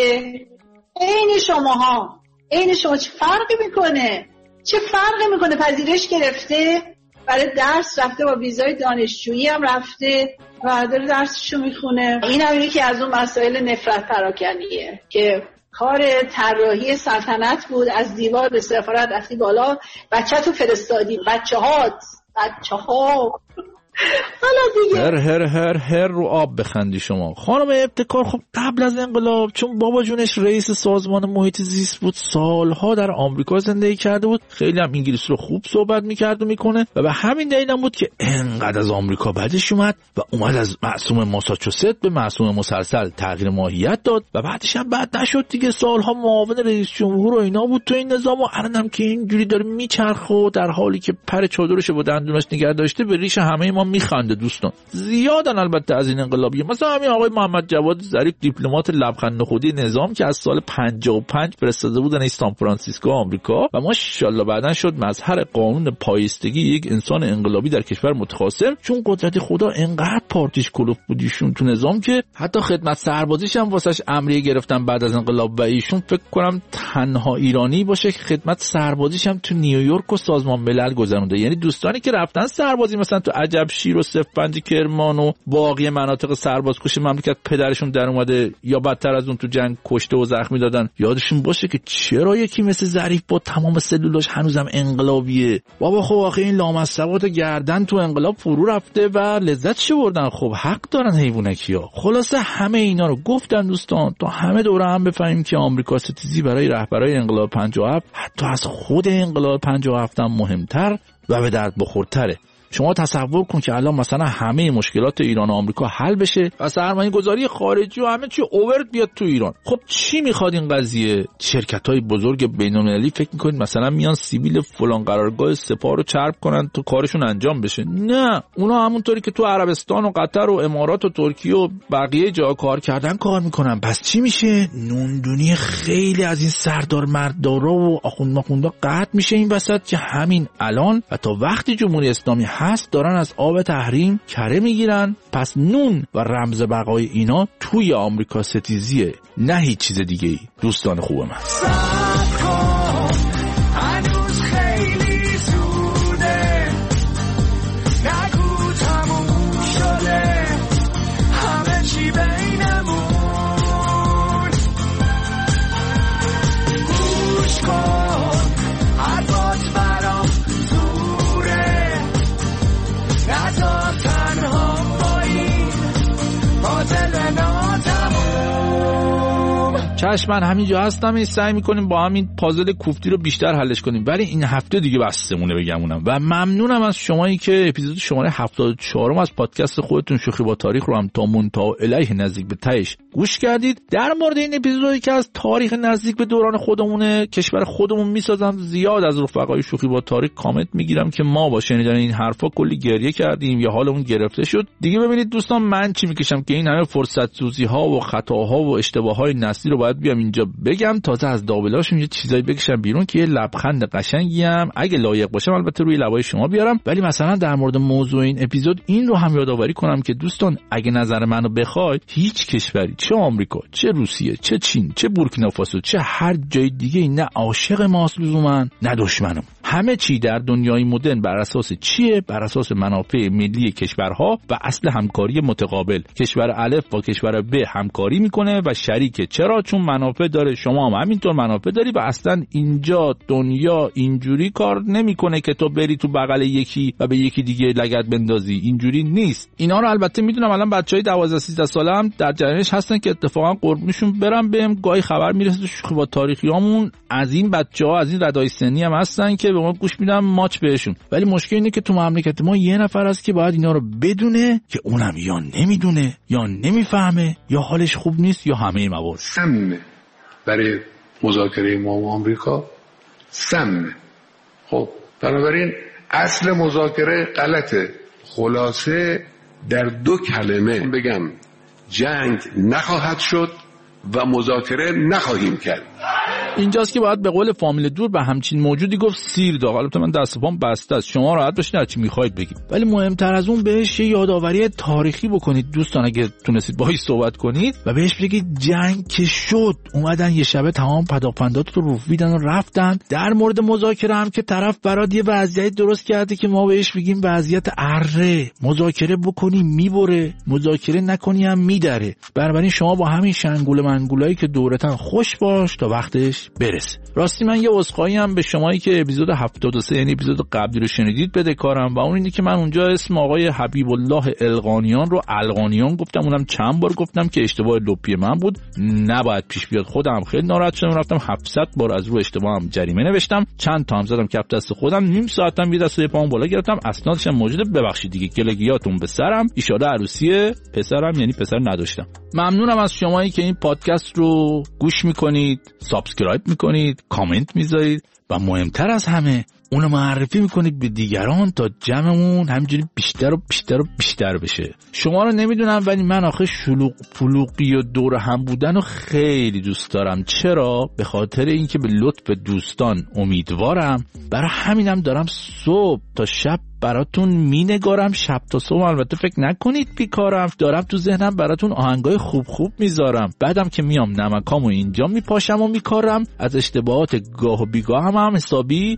عین شماها، عین شما. چه فرقی میکنه؟ چه فرقی میکنه؟ پذیرش گرفته، برای درس رفته، با ویزای دانشجویی هم رفته و داره درسشو میخونه. این هم یکی از اون مسائل نفرت پراکنیه که کار طراحی سلطنت بود. از دیوار به سفارت رفتی بالا، بچه تو فرستادی، بچه هات بچه ها هر هر هر هر رو آب بخندی شما. خانم ابتکار خب قبل از انقلاب چون بابا جونش رئیس سازمان محیط زیست بود، سالها در آمریکا زندگی کرده بود، خیلی هم انگلیسی رو خوب صحبت میکرد و میکنه و به همین دلیل هم بود که انقدر از آمریکا بعدش اومد و اومد از معصوم ماساچوست به معصوم مسلسل تغییر ماهیت داد و بعدش هم بعد نشد دیگه. سالها معاون رئیس جمهور و اینا بود تو این نظام و الانم که اینجوری داره میچرخه و در حالی که پر چادرش با دندوناش نگه داشته به ریش همه ما میخنده. دوستان زیادن البته از این انقلابی، مثلا همین آقای محمد جواد ظریف دیپلمات لبخند نخودی نظام که از سال پنجاه و پنج فرستاده بودن سان فرانسیسکو آمریکا و ماشاءالله بعدن شد مظهر قانون پایستگی یک انسان انقلابی در کشور متخاصم، چون قدرت خدا انقدر پارتیش کلوف بودیشون تو نظام که حتی خدمت سربازیش هم واسش امریه گرفتن بعد از انقلاب و ایشون فکر کنم تنها ایرانی باشه که خدمت سربازیش هم تو نیویورک و سازمان ملل گذرونده. یعنی دوستانی که رفتن سربازی مثلا تو عجب شیر و پنج کرمان و باقی مناطق سربازکشی مملکت پدرشون در اومده یا بدتر از اون تو جنگ کشته و زخمی دادن، یادشون باشه که چرا یکی مثل ظریف با تمام سلولاش هنوزم انقلابیه. بابا خب آخه این لامصبات گردن تو انقلاب فرو رفته و لذتش بردن. خب حق دارن حیوانکیا. خلاصه همه اینا رو گفتن دوستان تا همه دوره هم بفهمیم که آمریکا ستیزی برای رهبرای انقلاب پنجاه و هفت حتی از خود انقلاب پنجاه و هفت هم مهمتر و به درد بخورتره. شما تصور کن که الان مثلا همه مشکلات ایران و آمریکا حل بشه و سرمایه گذاری خارجی و همه چی اوورد بیاد تو ایران. خب چی میخواد این قضیه؟ شرکت‌های بزرگ بین‌المللی فکر میکنید مثلا میان سیبیل فلان قرارگاه سپاه رو چرب کنن تو کارشون انجام بشه؟ نه، اونا همونطوری که تو عربستان و قطر و امارات و ترکیه و بقیه جا کار کردن کار میکنن. پس چی میشه؟ نوندونی خیلی از این سردار مردارا و آخوند مخوندا قطع میشه این وسط که همین الان و تا وقتی جمهوری اسلامی هست دارن از آب تحریم کره میگیرن. پس نون و رمز بقای اینا توی آمریکا ستیزیه، نه هیچ چیز دیگه ای. دوستان خوب من چشم من همینجا هستم، این سعی میکنیم با هم این پازل کوفتی رو بیشتر حلش کنیم، ولی این هفته دیگه بستمونه بگمونم. و ممنونم از شمایی که اپیزود شماره هفتاد و چهار از پادکست خودتون شوخی با تاریخ رو هم تا منتها الیه نزدیک به تهش گوش کردید. در مورد این اپیزودی که از تاریخ نزدیک به دوران خودمونه، کشور خودمون میسازم، زیاد از رفقای شوخی با تاریخ کامنت میگیرم که ما با شنیدن این حرفا کلی گریه کردیم یا حالمون گرفته شد. دیگه ببینید دوستان من چی میکشم که این همه فرصت سوزی ها و خطاها و اشتباه های نسلی رو باید بیام اینجا بگم، تازه از دابلاشون یه چیزایی بکشم بیرون که یه لبخند قشنگی هم اگه لایق باشم البته روی لبای شما بیارم. ولی مثلا در مورد موضوع این اپیزود این رو هم یادآوری کنم که دوستان اگه نظر منو بخواید، هیچ کشوری، چه آمریکا، چه روسیه، چه چین، چه بورکینافاسو، چه هر جای دیگه نه عاشق ماست لزوما نه دشمنم. همه چی در دنیای مدرن بر اساس چیه؟ بر اساس منافع ملی کشورها و اصل همکاری متقابل. کشور الف با کشور ب همکاری میکنه و شریکه. چرا؟ چون منافع داره، شما هم همینطور منافع داری و اصلا اینجا دنیا اینجوری کار نمیکنه که تو بری تو بغل یکی و به یکی دیگه لگد بندازی. اینجوری نیست. اینا رو البته میدونم الان بچهای دوازده سیزده ساله هم در جریانش هستن که اتفاقا قربونشون برم بهم گاهی خبر میرسه شوخی با تاریخیامون از این بچه‌ها از این ردای سنی هم هستن که به ما گوش میدن ماچ بهشون. ولی مشکل اینه که تو مملکت ما یه نفر هست که باید اینا رو بدونه که اونم یا نمیدونه یا نمیفهمه یا حالش خوب نیست یا همه موارد. سم برای مذاکره ما و آمریکا سم. خب بنابراین اصل مذاکره غلطه. خلاصه در دو کلمه بگم جنگ نخواهد شد و مذاکره نخواهیم کرد. اینجاست که باید به قول فامیل دور به همچین موجودی گفت سیر داغ. البته من دست پام بسته است، شما راحت باشید هر چی میخواید بگید، ولی مهمتر از اون بهش یادآوری تاریخی بکنید دوستان اگه تونستید باهاش صحبت کنید و بهش بگید جنگ که شد اومدن یه شبه تمام پدافندات رو روفیدن و رفتن. در مورد مذاکره هم که طرف برات یه وضعیت درست کرده که ما بهش بگیم وضعیت اره، مذاکره بکنی میبره، مذاکره نکنی هم میدره. بنابراین شما با همین شنگول منگولایی که دورتن خوش باش تا وقتش برسه. راستی من یه عذرخواهی هم به شمایی که اپیزود هفتاد و سه یعنی اپیزود قبلی رو شنیدید بده کارم و اون اینه که من اونجا اسم آقای حبیب الله القانیان رو القانیان گفتم، اونم چند بار گفتم که اشتباه لپی من بود، نباید پیش بیاد. خودم خیلی ناراحت شدم، رفتم هفتصد بار از رو اشتباهم جریمه نوشتم، چند تا هم زدم کف دست خودم، نیم ساعتم یه دست پام بالا گرفتم، اسنادش هم موجوده. ببخشید دیگه، گلگیاتون به سرم. ان شاء الله عروسی پسرم یعنی پسر نداشتم. ممنونم از شمایی که این پادکست رو گوش میکنید، سابسکرایب میکنید، کامنت میذارید و مهمتر از همه اونو معرفی میکنید به دیگران تا جمعمون همینجوری بیشتر و بیشتر و بیشتر بشه. شما رو نمیدونم ولی من آخه شلوغ پلوغی و دور هم بودن رو خیلی دوست دارم. چرا؟ به خاطر اینکه به لطف دوستان امیدوارم. برای همینم دارم صبح تا شب براتون مینگارم، شب تا صبح. البته فکر نکنید بیکارم، دارم تو ذهنم براتون آهنگای خوب خوب میذارم. بعدم که میام نمکامو اینجا میپاشم و میکارم. از اشتباهات گاه و بیگاه هم, هم حسابی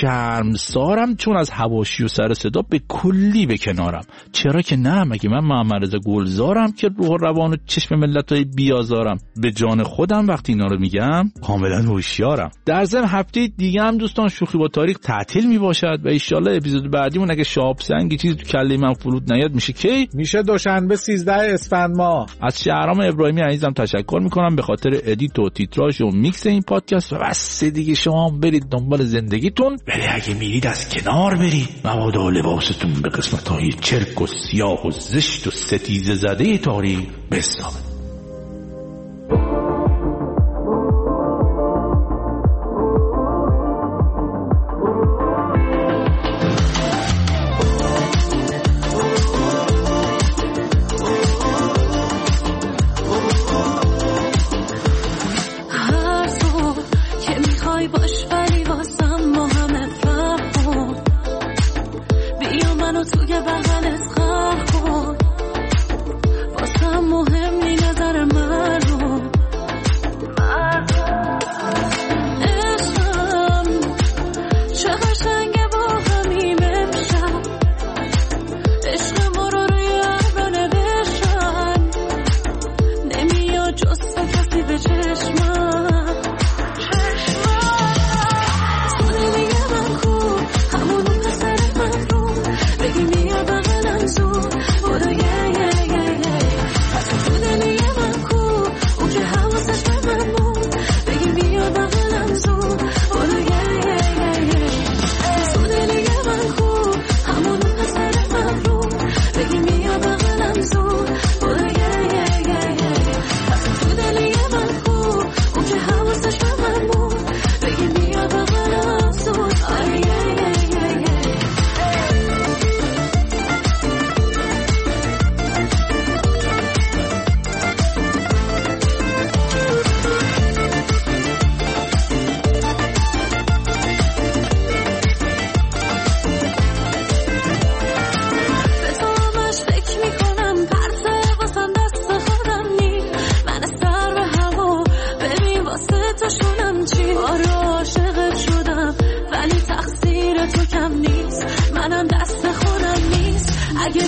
شرمسارم، چون از حواشی و سر صدا به کلی به کنارم. چرا که نه، مگه من محمد رضا گلزارم که روح و روان و چشم ملتای بیازارم؟ به جان خودم وقتی اینا رو میگم کاملا هوشیارم. در ضمن هفته دیگه هم دوستان شوخی با تاریخ تعطیل میباشد و ان شاء الله اپیزود بعدیمون اگه شهاب سنگی چیزی تو کله من فرود نیاد میشه کی؟ میشه دوشنبه سیزده اسفند ماه. از شهرام ابراهیمی عزیزم تشکر میکنم به خاطر ادیت و تیتراژ و میکس این پادکست. و بس دیگه شما برید دنبال زندگیتون، ولی اگه میرید از کنار برید، مبادا لباستون به قسمت‌های چرک و سیاه و زشت و ستیزه زده تاریخ بسازه.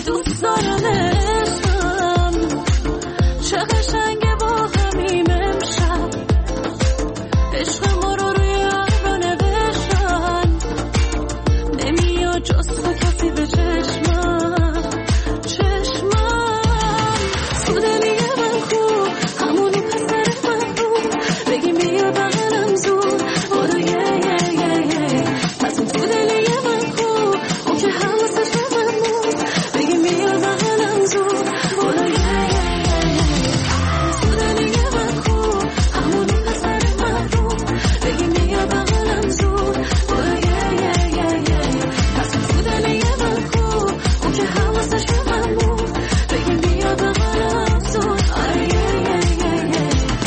دوست دارمشم، چه قشنگه با همیم امشب، عشق ما رو روی ابرا نوشتن، نمیاد جز تو کسی به چشمم، چشمم تو دلی من کو، همونی پسر من کو، بگی بیا بغلم زود، برو یه یه یه یه، پس اون تو دلی من کو، اون که حواسش به من بود، بگی بیا بغلم زود، برو یه یه یه یه، تو دلی من کو، همونی پسر من کو، بگی بیا بغلم زود، برو یه یه یه یه، پس اون تو دلی من کو، اون که حواسش به من بود، بگی بیا بغلم زود، آره یه یه یه یه.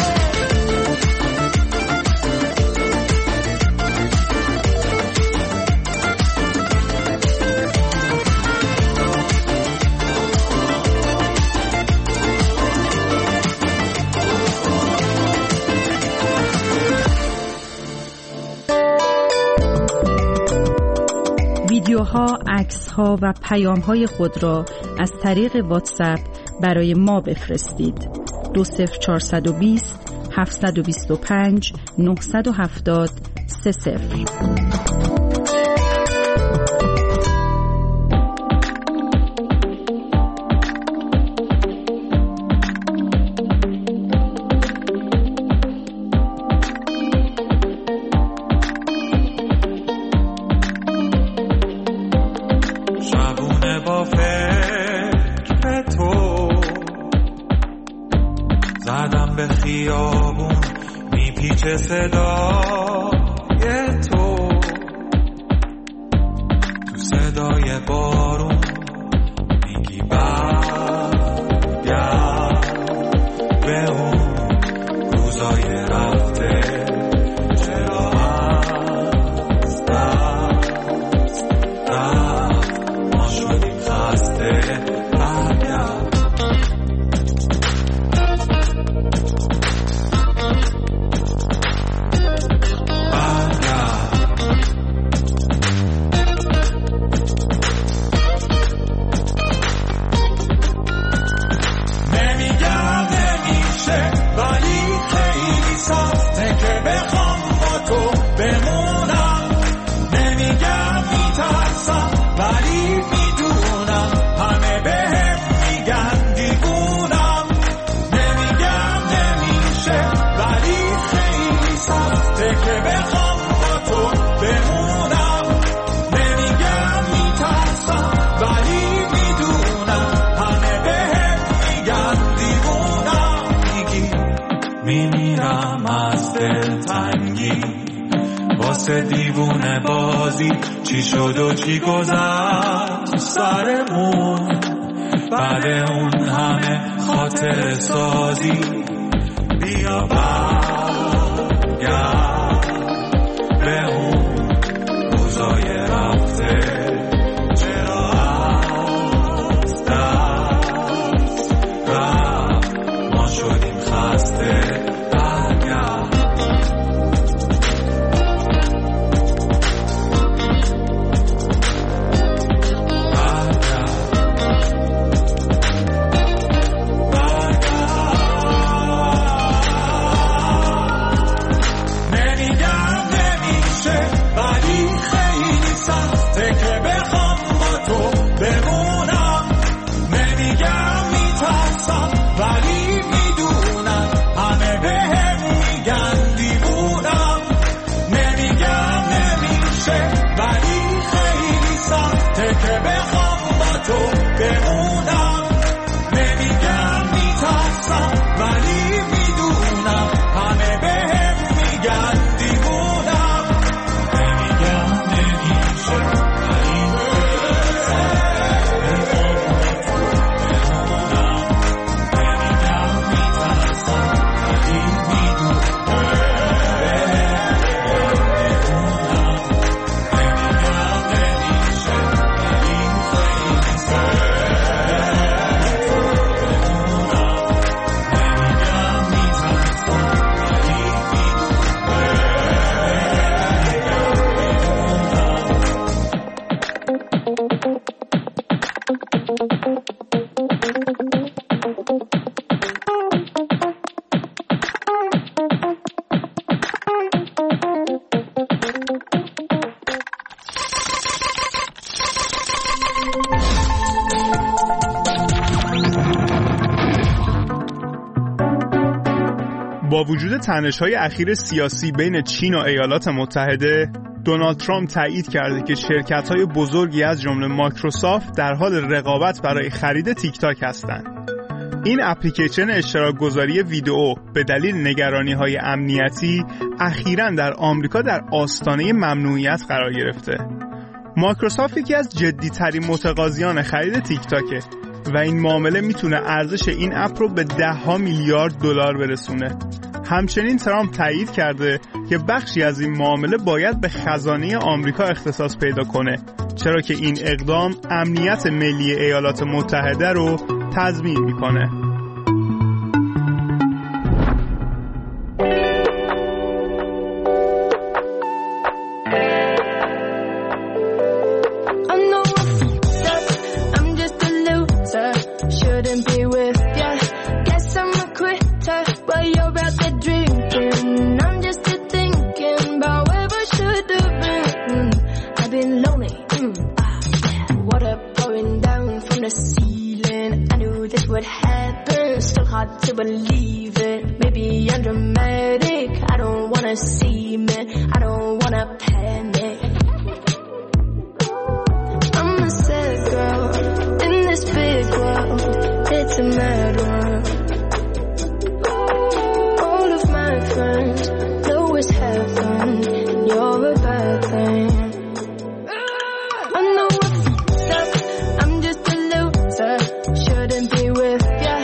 ویدیوها، عکس‌ها و پیام‌های خود را از طریق واتساپ برای ما بفرستید. دو صفر چهارصد و بیست هفتصد و بیست و پنج نهصد و هفتاد سه صفر. شبونه با فکر تو زدم به خیابون، میپیچه صدای تو، تو صدای بارون میگی برگرد به اون روزای رفته، چرا از دست رفت ما شدیم خسته، برگرد نمیگم نمیشه، ولی خیلی سخته که بخوام با تو بمونم، نمیگم میترسم ولی میدونم همه بهم میگن دیوونم، نمیگم نمیشه ولی خیلی سخته که بخوام با تو بمونم، نمیگم میترسم ولی میدونم همه بهم میگن دیوونم، میگی میمیرم از دلتنگی واسه دیوونه بازی، چی شد و چی گذشت سرمون، بعد اون همه خاطر سازی، بیا برگرد به اون روزای رفته، چرا از دست رفت ما شدیم خسته، برگرد برگرد با وجود تنش‌های اخیر سیاسی بین چین و ایالات متحده، دونالد ترامپ تایید کرده که شرکت‌های بزرگی از جمله مایکروسافت در حال رقابت برای خرید تیک تاک هستند. این اپلیکیشن اشتراک گذاری ویدئو به دلیل نگرانی‌های امنیتی اخیراً در آمریکا در آستانه ممنوعیت قرار گرفته. مایکروسافت یکی از جدی‌ترین متقاضیان خرید تیک تاکه و این معامله میتونه ارزش این اپ رو به ده ها میلیارد دلار برسونه. همچنین ترامپ تایید کرده که بخشی از این معامله باید به خزانه آمریکا اختصاص پیدا کنه، چرا که این اقدام امنیت ملی ایالات متحده رو تضمین میکنه. To believe it, maybe I'm dramatic. I don't wanna see me, I don't wanna panic. I'm a sad girl in this big world. It's a mad world. All of my friends know it's heaven. You're a bad thing. I know I fucked up. I'm just a loser. Shouldn't be with ya.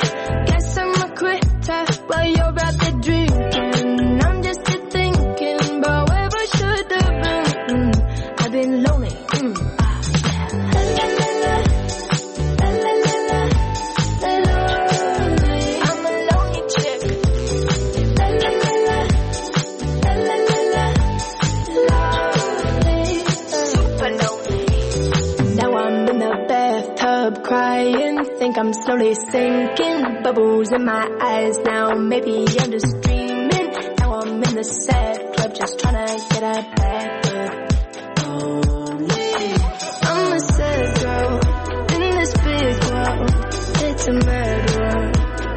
While you're out there drinking, I'm just here thinking about where I should have been. Mm, I've been lonely. Mm, ah, la la la la, la la la la, la lonely. I'm a lonely chick. La la la la, la la la la, lonely, super lonely. Now I'm in the bathtub crying, think I'm slowly sinking. Bubbles in my eyes now, maybe I'm just dreaming. Now I'm in the sad club, just trying to get out back up. Lonely, I'm a sad girl in this big world. It's a mad world.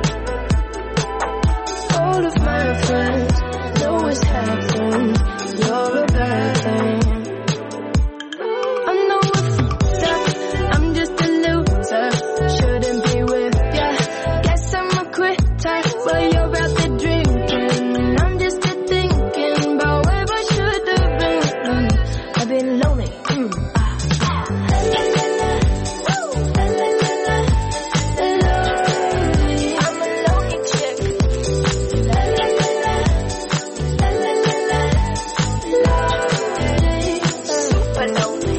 All of my friends know it's happened. You're a bad thing. I know I fucked up. I'm just a loser. Shouldn't be with ya. While you're out there drinking, I'm just here thinking about where I should have been. Mm, I've been lonely. Mm, ah, la la la la, la la la la, la lonely. I'm a lonely chick. La la la la, la la la la, lonely, super lonely.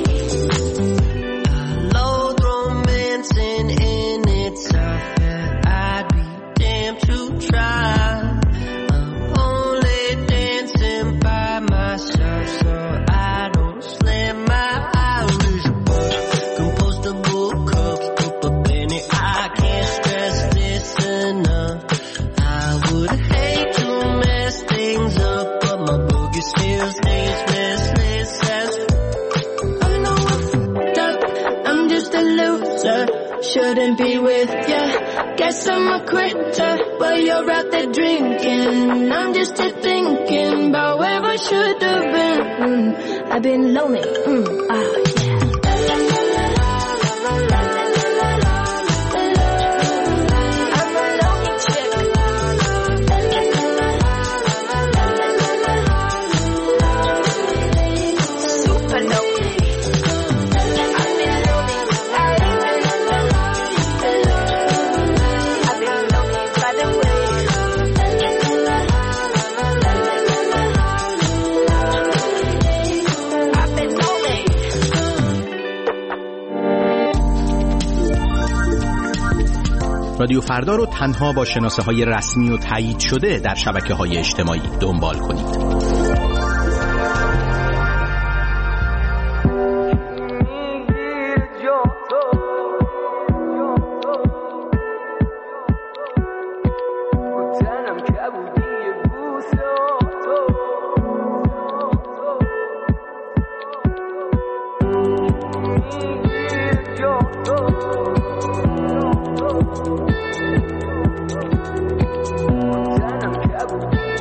Loathe romancing in itself. I'd be damned to try. I'm only dancing by myself, so I don't slam my Irish book. Compostable cookie, put a penny. I can't stress this enough. I would hate to mess things up, but my boogie still stays restless as I know I fucked up. I'm just a loser. Shouldn't be with ya. Guess I'm a quitter. While you're out there drinking, I'm just here thinking about where I should have been. Mm, I've been lonely. Mm, ah, yeah. La, la, la, la, la, la, la, la, la, la, I'm a lonely chick. La, la, la, la, la, la, la, la, lonely, super lonely. I've been lonely. I've been lonely by the way. رادیو فردا رو تنها با شناسه‌های رسمی و تایید شده در شبکه‌های اجتماعی دنبال کنید. Thank you.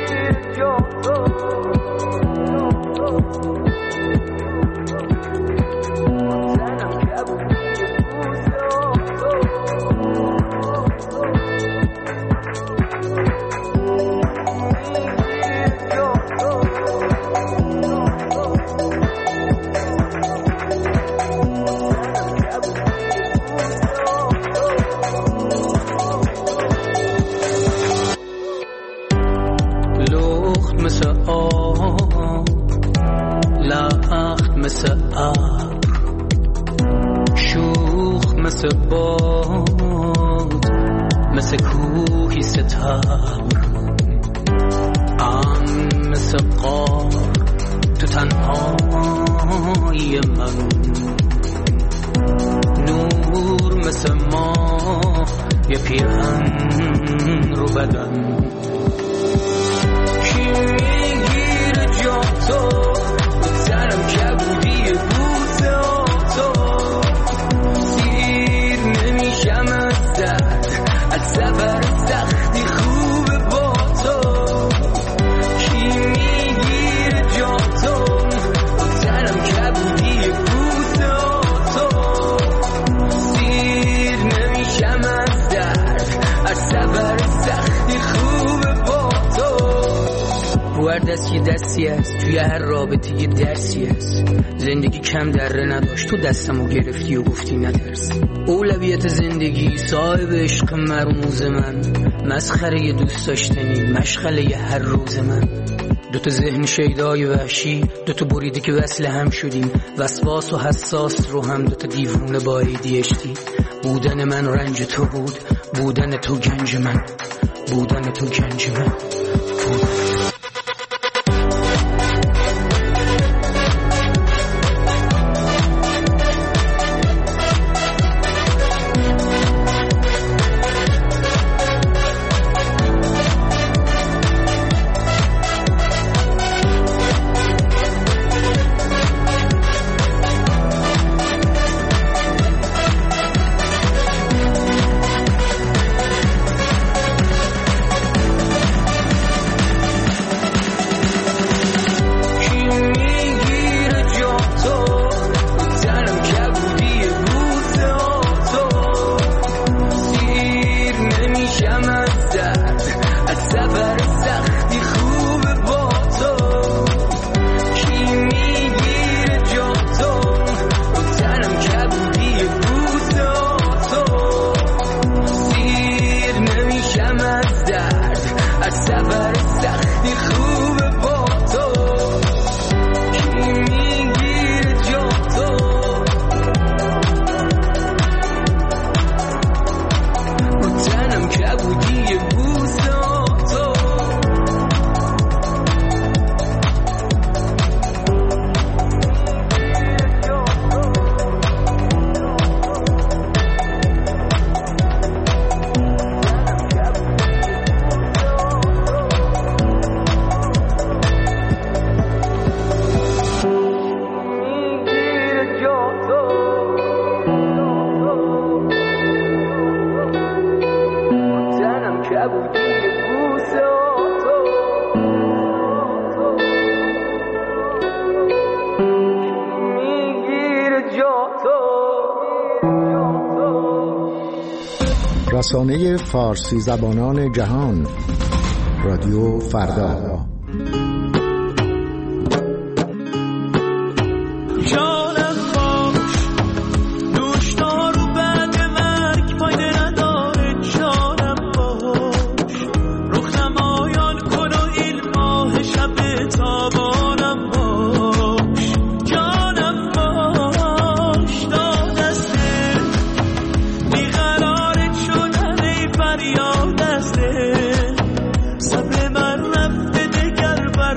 دستی دستی است توی هر رابطه یه درسی است. زندگی کم دره نداشت تو دستمو گرفتی و گفتی نترس. اولویت زندگی صاحب عشق مرموز من، مسخره دوست داشتنی مشغله هر روز من. دوتا ذهن شیدای وحشی، دوتا بریده که وصل هم شدیم، وسواس و حساس رو هم دوتا دیوونه با ای دی اچ دی. بودن من رنج تو بود، بودن تو گنج من، بودن تو گنج من بودن. رسانه فارسی زبانان جهان، رادیو فردا. فریاد است، صبر من رفته دگر بر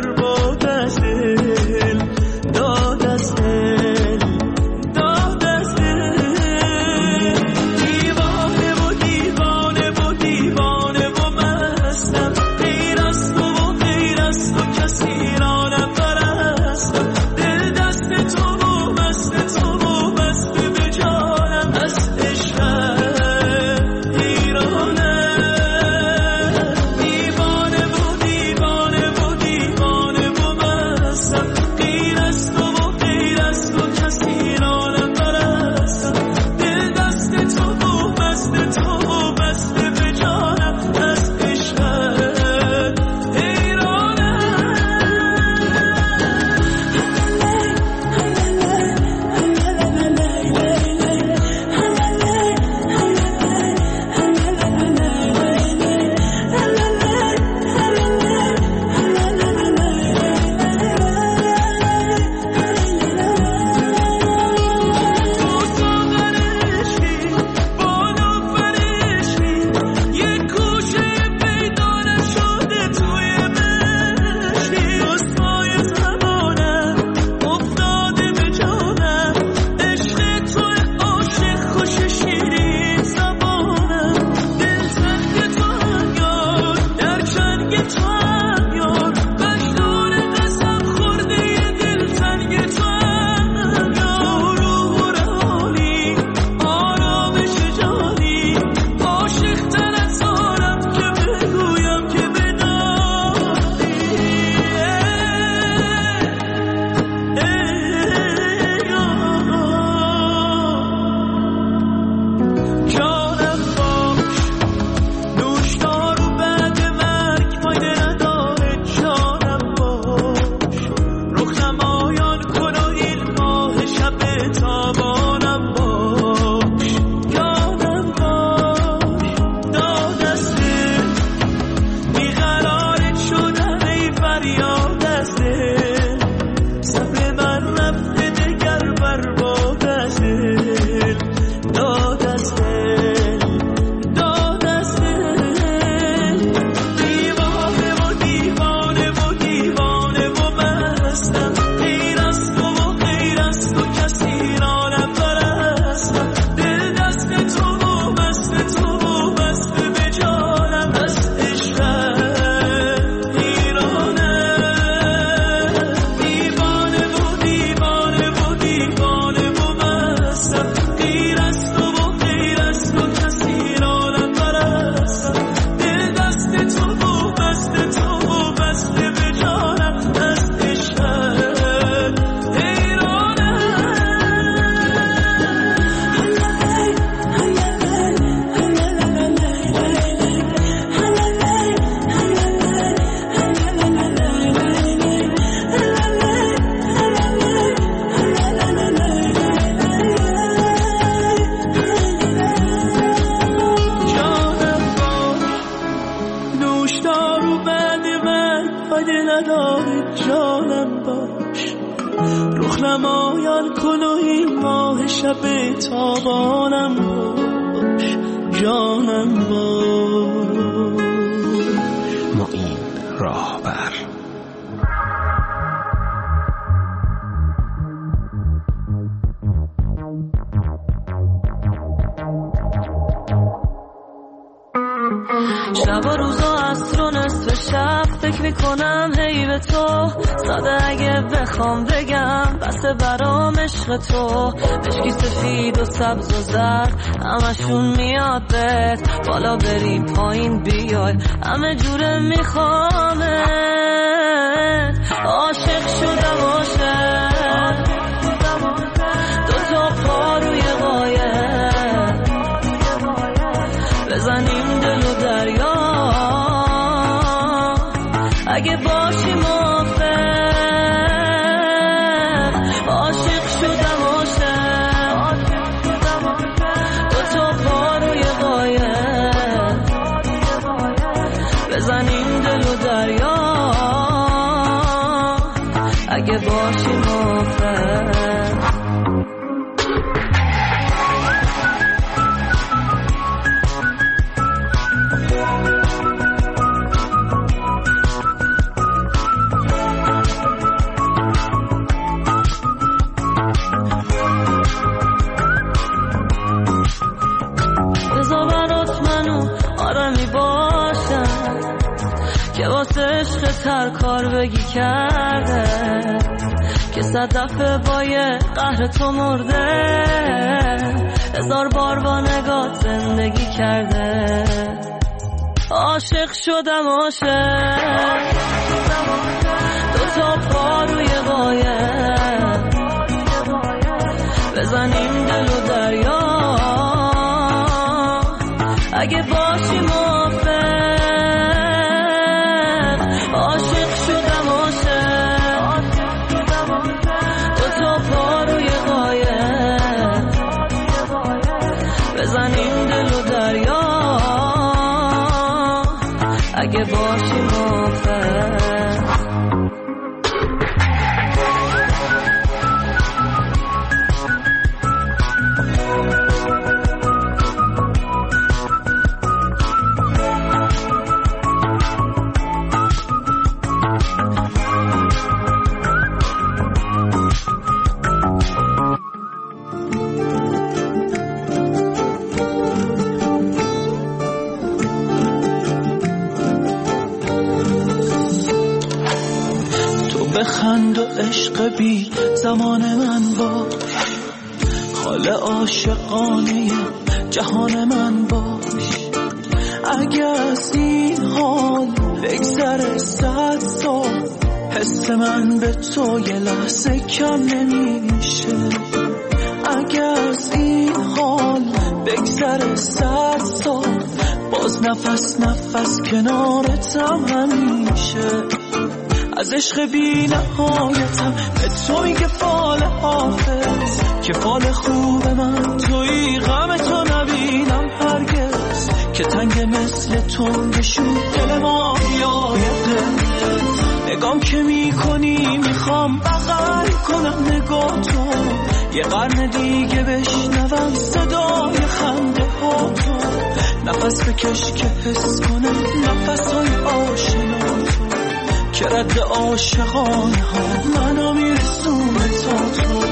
اگه نداری جانم باش، رخ نمایان کن و این ماه شب تابانم باش، جانم باش. معین راهبر. شب و روزا عصر و نصف شب فکر میکنم هی به تو، ساده اگه بخوام بگم بس برام عشق تو. مشکی سفید و سبز و زرد همشون میاد بهت، بالا بریم پایین بیای همه جوره میخوامت. عاشق شدم عاشق، دو تا پا روی قایق، بزنیم دل و دریا اگه باشی موافق. عاشق شدم عاشق، دو تا پا روی قایق، بزنیم دل و دریا اگه باشی موافق. که واسه عشق تر کار بگی کرده، که صد دفعه با یه قهر تو مرده، هزار بار با نگات زندگی کرده. عاشق شدم عاشق، دو تا پا روی قایق، بزنیم دل و دریا اگه باشی موافق. عاشق شدم عاشق، دو تا پا روی قایق، بزنیم دل و دریا اگه باشی موافق. بخند و عشق بی زمان من باش، حال عاشقانه جهان من باش. اگه از این حال بگذره صد سال، حس من به تو یه لحظه کم نمیشه. اگه از این حال بگذره صد سال، باز نفس نفس کنارتم همیشه. از عشق بی نهایتم به تو میگه فال حافظ، که فال خوب من توی غم تو نبینم هرگز، که تنگ مثل تو بشون دل ما یایده. نگام که میکنی میخوام بغل کنم نگاه تو، یه قرن دیگه بشنوم صدای خنده ها تو. نفس بکش که حس کنم نفس های آشنا تو، که رد عاشقانه ها منو میرسونه تا تو.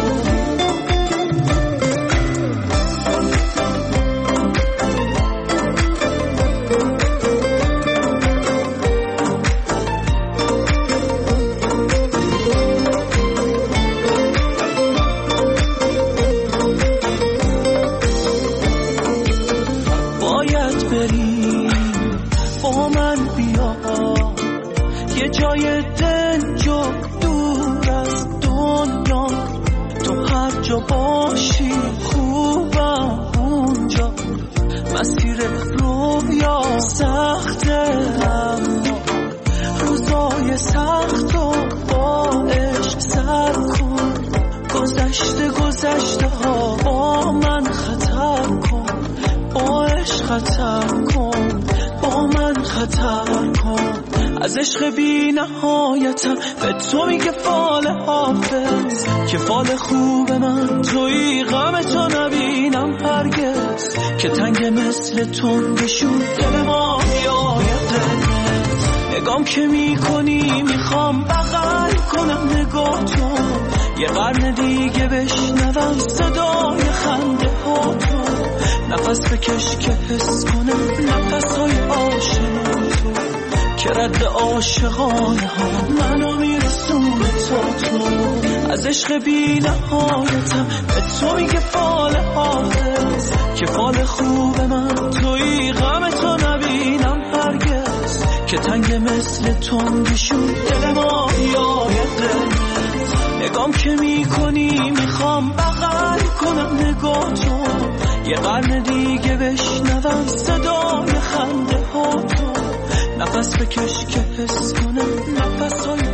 باید بریم با من بیا، یه جای دنجو دور از دنیا، تو هر جا باشی خوبم اونجا. مسیر رویا سخته اما روزای سخت و با عشق سر کن. گذشته گذشته ها با من خطر کن، با عشق خطر کن، با من خطر کن. از عشق بی نهایتم به تو میگه فال حافظ که فال خوب من توی غم تو نبینم هرگز که تنگ مثل تنگشون دل ما یایده نگام که میکنی میخوام بغل کنم نگاه تو یه قرن دیگه بشنوم صدای خنده ها تو نفس بکش که حس کنم نفس های آشنا تو که رد عاشقانه ها منو میرسونه تا تو از عشق بی نهایتم به تو میگه فال حافظ که فال خوب من توی غم تو نبینم هرگز که تنگ مثل تنگشون دل ما یایده نگام که میکنی میخوام بغل کنم نگاه تو یه قرن دیگه بشنوم صدای خنده ها تو نفس بکش که حس کنم نفس های